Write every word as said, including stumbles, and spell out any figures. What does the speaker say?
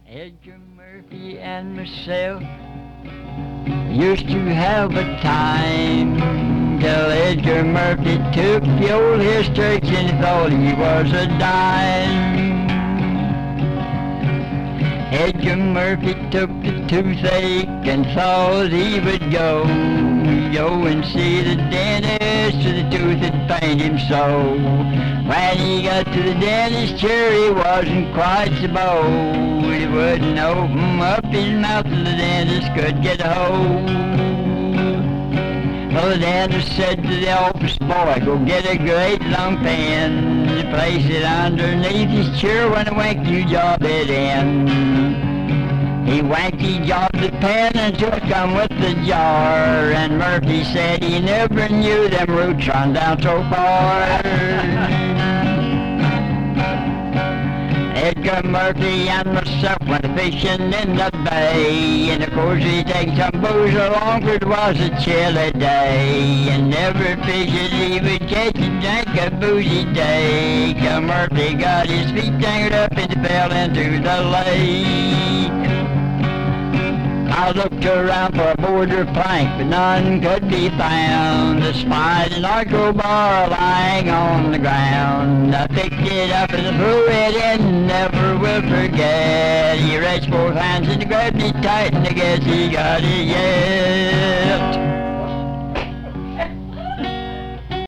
Edgar Murphy and myself used to have a time till Edgar Murphy took the old history and thought he was a dime. Edgar Murphy took the toothache and thought he would go, go and see the dentist, for the tooth had pained him so. When he got to the dentist's chair, he wasn't quite so bold. He wouldn't open up his mouth till the dentist could get a hold. Well, the dentist said to the office boy, go get a great long pen, place it underneath his chair. When I whacked you, job it in. He wanked, he jobbed the pen and took him with the jar. And Murphy said he never knew them roots run down so far. Edgar Murphy and myself went fishing in the bay, and of course we take some booze along, for it was a chilly day. And every fish that he would catch and drank a boozy day. Edgar Murphy got his feet tangled up and fell into the lake. I looked around for a board or plank, but none could be found. I spied an arco bar lying on the ground. I picked it up and threw it in, never will forget. He reached both hands and grabbed it tight, and I guess he got it yet.